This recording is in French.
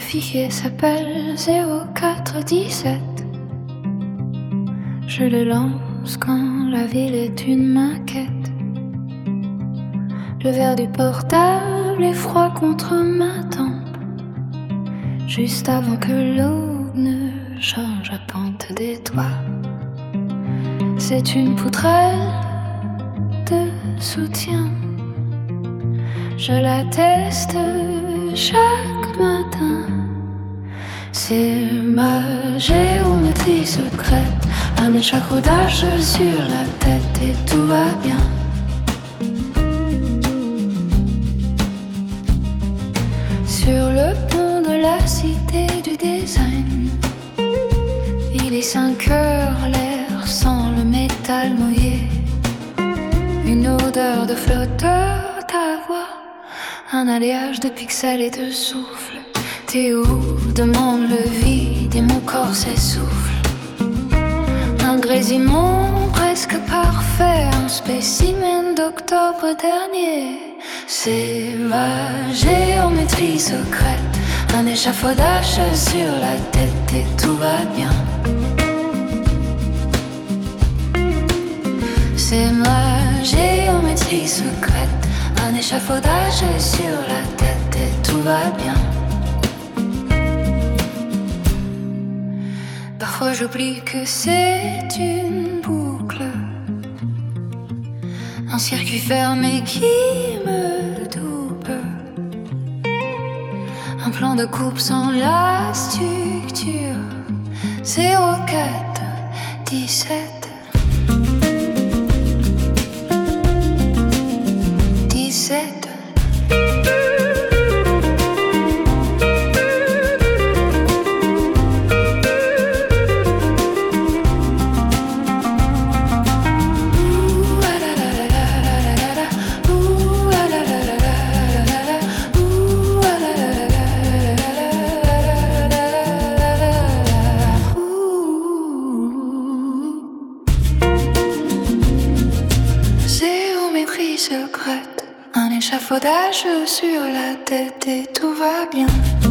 fichier s'appelle 0417. Je le lance quand la ville est une maquette. Le verre du portable est froid contre ma tempe, juste avant que l'eau ne change la pente des toits. C'est une poutrelle de soutien. Je la teste chaque matin. C'est ma géométrie secrète, un échafaudage sur la tête et tout va bien. Sur le pont de la cité du design, il est 5 heures, l'air sent le métal mouillé. Une odeur de flotteur, ta voix, un alliage de pixels et de souffle. T'es où? Demande le vide et mon corps s'essouffle. Un grésillement presque parfait, un spécimen d'octobre dernier. C'est ma géométrie secrète, un échafaudage sur la tête et tout va bien. C'est ma géométrie secrète, un échafaudage sur la tête et tout va bien. Parfois j'oublie que c'est une boucle, un circuit fermé qui me double, un plan de coupe sans la structure. 04 17 17. Secrète, un échafaudage sur la tête et tout va bien.